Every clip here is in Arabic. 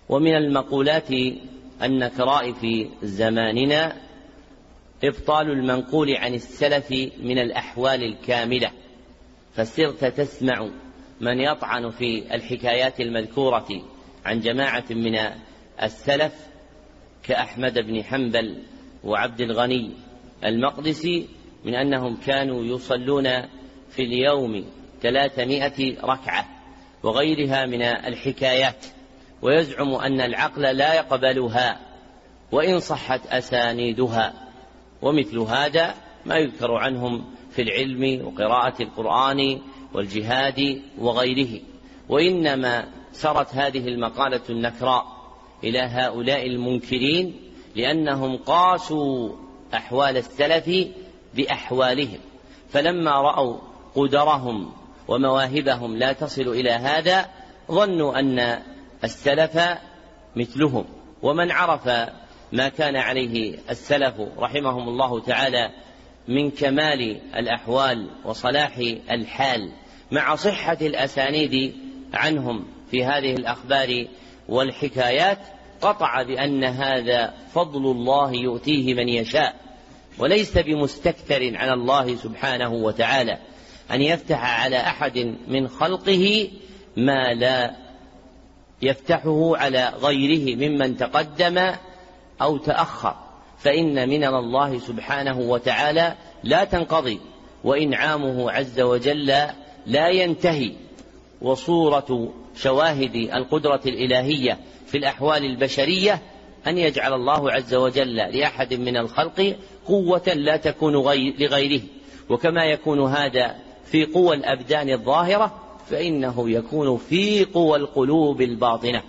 ومن المقولات النكراء في زماننا إبطال المنقول عن السلف من الأحوال الكاملة، فصرت تسمع من يطعن في الحكايات المذكورة عن جماعة من السلف كأحمد بن حنبل وعبد الغني المقدسي من أنهم كانوا يصلون في اليوم 300 ركعة وغيرها من الحكايات، ويزعم أن العقل لا يقبلها وإن صحت أسانيدها. ومثل هذا ما يذكر عنهم في العلم وقراءة القرآن والجهاد وغيره. وإنما سرت هذه المقالة النكراء إلى هؤلاء المنكرين لأنهم قاسوا أحوال السلف بأحوالهم، فلما رأوا قدرهم ومواهبهم لا تصل إلى هذا ظنوا أن السلف مثلهم. ومن عرف ما كان عليه السلف رحمهم الله تعالى من كمال الأحوال وصلاح الحال مع صحة الأسانيد عنهم في هذه الأخبار والحكايات قطع بأن هذا فضل الله يؤتيه من يشاء، وليس بمستكثر على الله سبحانه وتعالى أن يفتح على أحد من خلقه ما لا يفتحه على غيره ممن تقدم أو تأخر، فإن منن الله سبحانه وتعالى لا تنقضي وإنعامه عز وجل لا ينتهي. وصورة شواهد القدرة الإلهية في الأحوال البشرية أن يجعل الله عز وجل لأحد من الخلق قوة لا تكون لغيره، وكما يكون هذا في قوى الأبدان الظاهرة فإنه يكون في قوى القلوب الباطنة.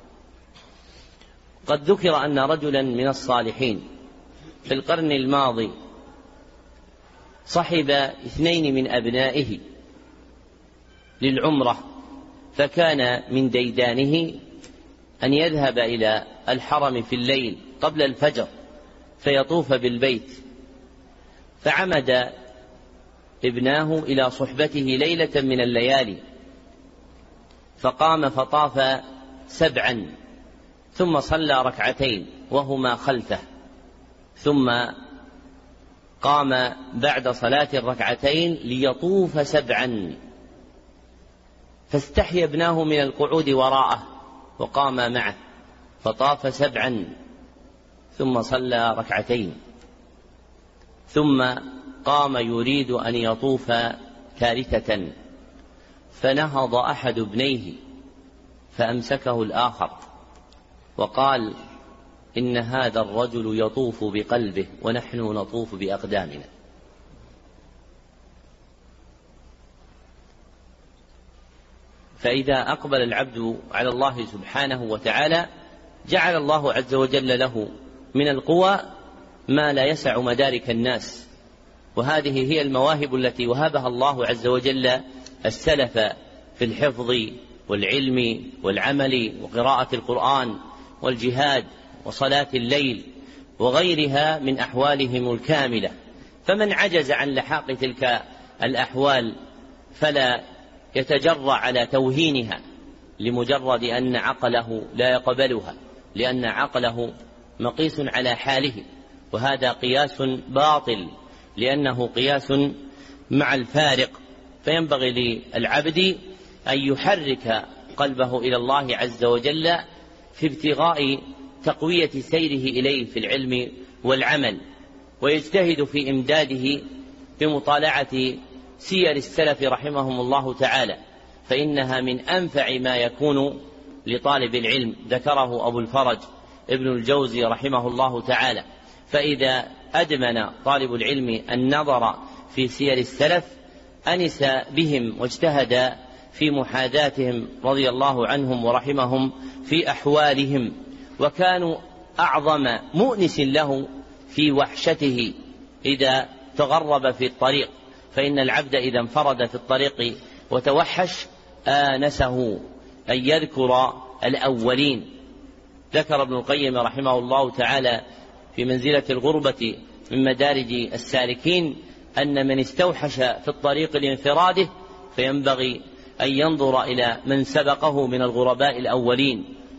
قد ذكر أن رجلا من الصالحين في القرن الماضي صحب 2 من أبنائه للعمرة، فكان من ديدانه أن يذهب إلى الحرم في الليل قبل الفجر فيطوف بالبيت، فعمد ابناه إلى صحبته ليلة من الليالي فقام فطاف 7 ثم صلى 2 وهما خلفه، ثم قام بعد صلاة 2 ليطوف 7، فاستحيا ابناه من القعود وراءه وقام معه فطاف 7 ثم صلى 2، ثم قام يريد أن يطوف 3، فنهض أحد ابنيه فأمسكه الآخر وقال: إن هذا الرجل يطوف بقلبه ونحن نطوف بأقدامنا. فإذا أقبل العبد على الله سبحانه وتعالى جعل الله عز وجل له من القوى ما لا يسع مدارك الناس، وهذه هي المواهب التي وهبها الله عز وجل السلف في الحفظ والعلم والعمل وقراءة القرآن والجهاد وصلاة الليل وغيرها من أحوالهم الكاملة. فمن عجز عن لحاق تلك الأحوال فلا يتجرأ على توهينها لمجرد أن عقله لا يقبلها، لأن عقله مقيس على حاله، وهذا قياس باطل لأنه قياس مع الفارق. فينبغي للعبد أن يحرك قلبه إلى الله عز وجل في ابتغاء تقوية سيره إليه في العلم والعمل، ويجتهد في إمداده بمطالعة سير السلف رحمهم الله تعالى، فإنها من أنفع ما يكون لطالب العلم. ذكره أبو الفرج ابن الجوزي رحمه الله تعالى: فإذا أدمن طالب العلم النظر في سير السلف أنس بهم واجتهد في محاذاتهم رضي الله عنهم ورحمهم في أحوالهم، وكانوا أعظم مؤنس له في وحشته إذا تغرب في الطريق، فإن العبد إذا انفرد في الطريق وتوحش آنسه أن يذكر الأولين. ذكر ابن القيم رحمه الله تعالى في منزلة الغربة من مدارج السالكين أن من استوحش في الطريق لانفراده فينبغي أن ينظر إلى من سبقه من الغرباء الأولين،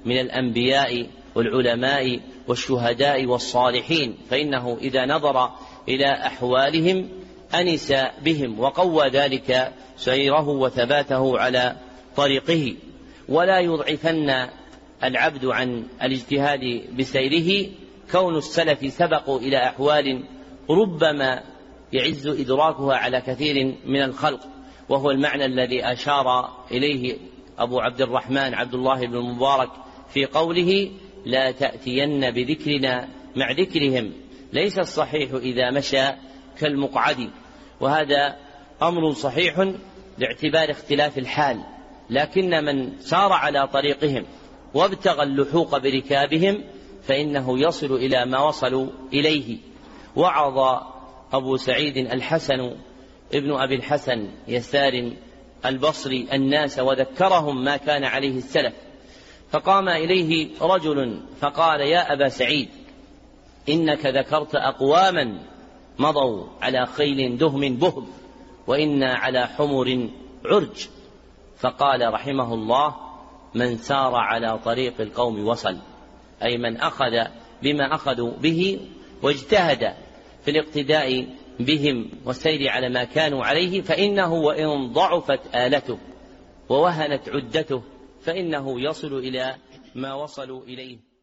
من الأنبياء والعلماء والشهداء والصالحين، فإنه إذا نظر إلى أحوالهم أنس بهم وقوى ذلك سيره وثباته على طريقه. ولا يضعفن العبد عن الاجتهاد بسيره كون السلف سبقوا إلى أحوال ربما يعز إدراكها على كثير من الخلق، وهو المعنى الذي أشار إليه أبو عبد الرحمن عبد الله بن المبارك في قوله: لا تأتين بذكرنا مع ذكرهم، ليس الصحيح إذا مشى كالمقعد. وهذا أمر صحيح باعتبار اختلاف الحال، لكن من سار على طريقهم وابتغى اللحوق بركابهم فإنه يصل إلى ما وصلوا إليه. وعظ أبو سعيد الحسن ابن أبي الحسن يسار البصري الناس وذكرهم ما كان عليه السلف، فقام إليه رجل فقال: يا أبا سعيد، إنك ذكرت أقواما مضوا على خيل دهم بهم وإنا على حمر عرج. فقال رحمه الله: من سار على طريق القوم وصل، أي من أخذ بما أخذوا به واجتهد في الاقتداء بهم والسير على ما كانوا عليه، فإنه وإن ضعفت آلته ووهنت عدته فإنه يصل إلى ما وصلوا إليه.